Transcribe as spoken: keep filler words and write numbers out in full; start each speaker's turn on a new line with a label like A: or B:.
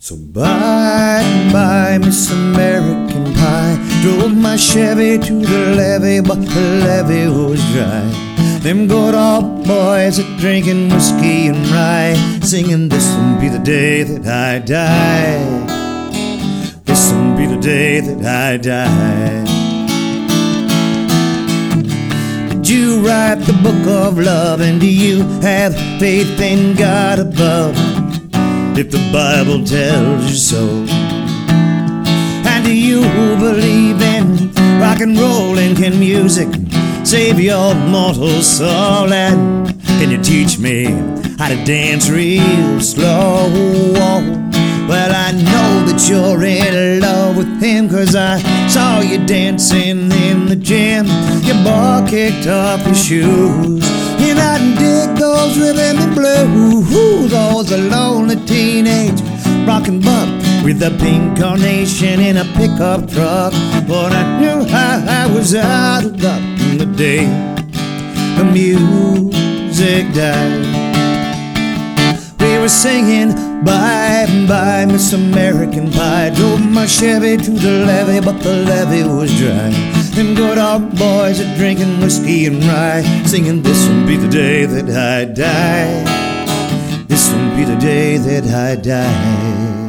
A: So bye, bye, Miss American Pie. Drove my Chevy to the levee, but the levee was dry. Them good old boys are drinking whiskey and rye, singing, this'll be the day that I die. This'll be the day that I die. Did you write the book of love, and do you have faith in God above? If the Bible tells you so. And do you believe in rock and roll, and can music save your mortal soul? And can you teach me how to dance real slow? Well, I know that you're in love with him, 'cause I saw you dancing in the gym. Your ball kicked off your shoes, and I dig those rhythm and blues. Those a lonely teenage rockin' buck with a pink carnation in a pickup truck. But I knew I, I was out of luck in the day the music died. We were singing, bye, bye, Miss American Pie. Drove my Chevy to the levee, but the levee was dry. Them good old boys are drinking whiskey and rye, singing, this'll be the day that I die. This'll be the day that I die.